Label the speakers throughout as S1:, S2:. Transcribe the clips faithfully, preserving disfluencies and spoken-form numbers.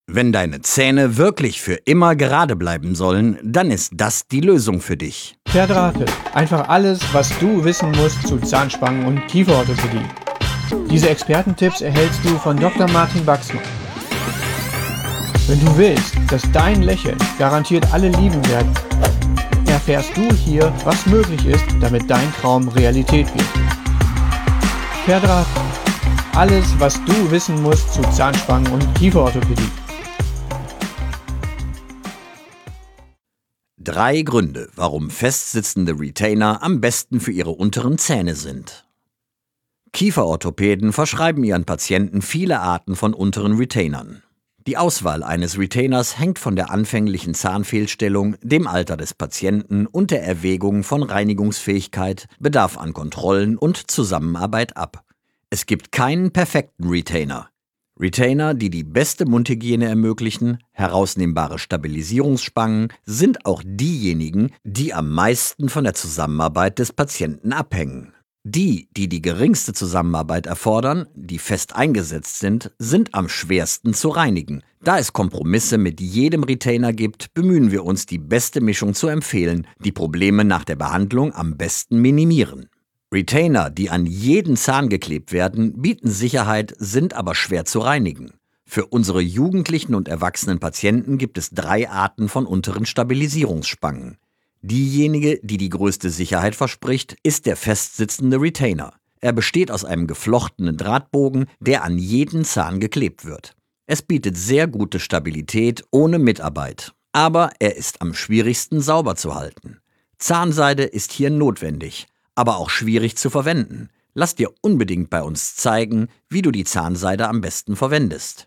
S1: Wenn deine Zähne wirklich für immer gerade bleiben sollen, dann ist das die Lösung für dich.
S2: Verdrahtet. Einfach alles, was du wissen musst zu Zahnspangen und Kieferorthopädie. Diese Expertentipps erhältst du von Doktor Martin Baxmann. Wenn du willst, dass dein Lächeln garantiert alle lieben werden, erfährst du hier, was möglich ist, damit dein Traum Realität wird. Verdrahtet. Alles, was du wissen musst zu Zahnspangen und Kieferorthopädie.
S1: Drei Gründe, warum festsitzende Retainer am besten für ihre unteren Zähne sind. Kieferorthopäden verschreiben ihren Patienten viele Arten von unteren Retainern. Die Auswahl eines Retainers hängt von der anfänglichen Zahnfehlstellung, dem Alter des Patienten und der Erwägung von Reinigungsfähigkeit, Bedarf an Kontrollen und Zusammenarbeit ab. Es gibt keinen perfekten Retainer. Retainer, die die beste Mundhygiene ermöglichen, herausnehmbare Stabilisierungsspangen, sind auch diejenigen, die am meisten von der Zusammenarbeit des Patienten abhängen. Die, die die geringste Zusammenarbeit erfordern, die fest eingesetzt sind, sind am schwersten zu reinigen. Da es Kompromisse mit jedem Retainer gibt, bemühen wir uns, die beste Mischung zu empfehlen, die Probleme nach der Behandlung am besten minimieren. Retainer, die an jeden Zahn geklebt werden, bieten Sicherheit, sind aber schwer zu reinigen. Für unsere jugendlichen und erwachsenen Patienten gibt es drei Arten von unteren Stabilisierungsspangen. Diejenige, die die größte Sicherheit verspricht, ist der festsitzende Retainer. Er besteht aus einem geflochtenen Drahtbogen, der an jeden Zahn geklebt wird. Es bietet sehr gute Stabilität ohne Mitarbeit, aber er ist am schwierigsten sauber zu halten. Zahnseide ist hier notwendig, aber auch schwierig zu verwenden. Lass dir unbedingt bei uns zeigen, wie du die Zahnseide am besten verwendest.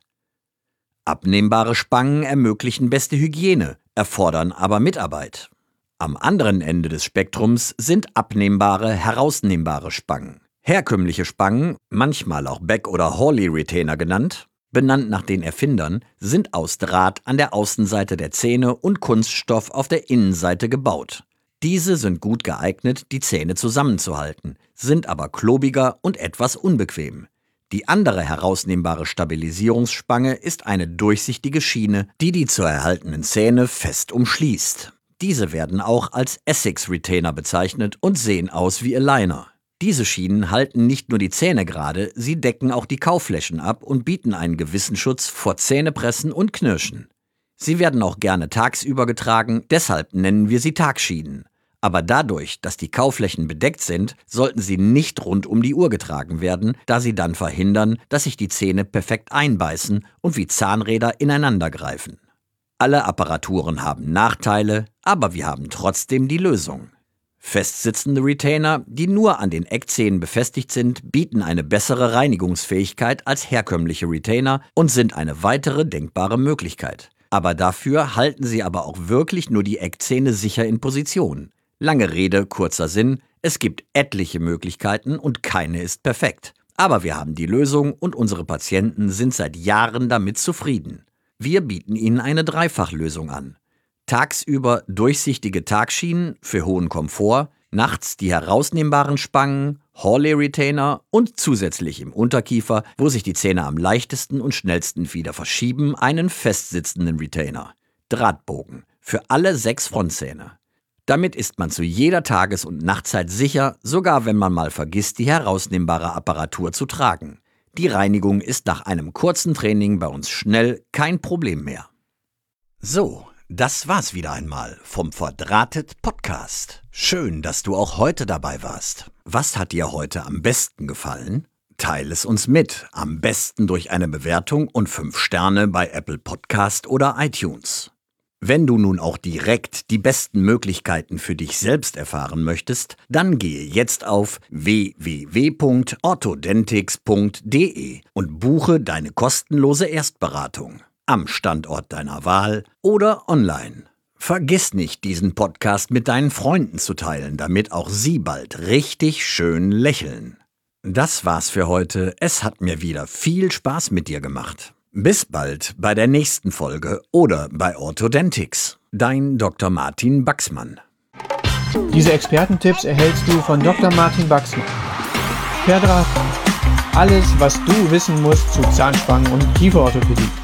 S1: Abnehmbare Spangen ermöglichen beste Hygiene, erfordern aber Mitarbeit. Am anderen Ende des Spektrums sind abnehmbare, herausnehmbare Spangen. Herkömmliche Spangen, manchmal auch Beck- oder Hawley-Retainer genannt, benannt nach den Erfindern, sind aus Draht an der Außenseite der Zähne und Kunststoff auf der Innenseite gebaut. Diese sind gut geeignet, die Zähne zusammenzuhalten, sind aber klobiger und etwas unbequem. Die andere herausnehmbare Stabilisierungsspange ist eine durchsichtige Schiene, die die zu erhaltenen Zähne fest umschließt. Diese werden auch als Essex-Retainer bezeichnet und sehen aus wie Aligner. Diese Schienen halten nicht nur die Zähne gerade, sie decken auch die Kauflächen ab und bieten einen gewissen Schutz vor Zähnepressen und Knirschen. Sie werden auch gerne tagsüber getragen, deshalb nennen wir sie Tagschienen. Aber dadurch, dass die Kauflächen bedeckt sind, sollten sie nicht rund um die Uhr getragen werden, da sie dann verhindern, dass sich die Zähne perfekt einbeißen und wie Zahnräder ineinander greifen. Alle Apparaturen haben Nachteile, aber wir haben trotzdem die Lösung. Festsitzende Retainer, die nur an den Eckzähnen befestigt sind, bieten eine bessere Reinigungsfähigkeit als herkömmliche Retainer und sind eine weitere denkbare Möglichkeit. Aber dafür halten sie aber auch wirklich nur die Eckzähne sicher in Position. Lange Rede, kurzer Sinn, es gibt etliche Möglichkeiten und keine ist perfekt. Aber wir haben die Lösung und unsere Patienten sind seit Jahren damit zufrieden. Wir bieten ihnen eine Dreifachlösung an. Tagsüber durchsichtige Tagschienen für hohen Komfort, nachts die herausnehmbaren Spangen, Hawley-Retainer und zusätzlich im Unterkiefer, wo sich die Zähne am leichtesten und schnellsten wieder verschieben, einen festsitzenden Retainer. Drahtbogen für alle sechs Frontzähne. Damit ist man zu jeder Tages- und Nachtzeit sicher, sogar wenn man mal vergisst, die herausnehmbare Apparatur zu tragen. Die Reinigung ist nach einem kurzen Training bei uns schnell kein Problem mehr. So, das war's wieder einmal vom Verdrahtet Podcast. Schön, dass du auch heute dabei warst. Was hat dir heute am besten gefallen? Teile es uns mit, am besten durch eine Bewertung und fünf Sterne bei Apple Podcast oder iTunes. Wenn du nun auch direkt die besten Möglichkeiten für dich selbst erfahren möchtest, dann gehe jetzt auf w w w punkt orthodentix punkt d e und buche deine kostenlose Erstberatung am Standort deiner Wahl oder online. Vergiss nicht, diesen Podcast mit deinen Freunden zu teilen, damit auch sie bald richtig schön lächeln. Das war's für heute. Es hat mir wieder viel Spaß mit dir gemacht. Bis bald bei der nächsten Folge oder bei Orthodentix. Dein Doktor Martin Baxmann.
S2: Diese Expertentipps erhältst du von Doktor Martin Baxmann. Verdrahtet. Alles, was du wissen musst zu Zahnspangen und Kieferorthopädie.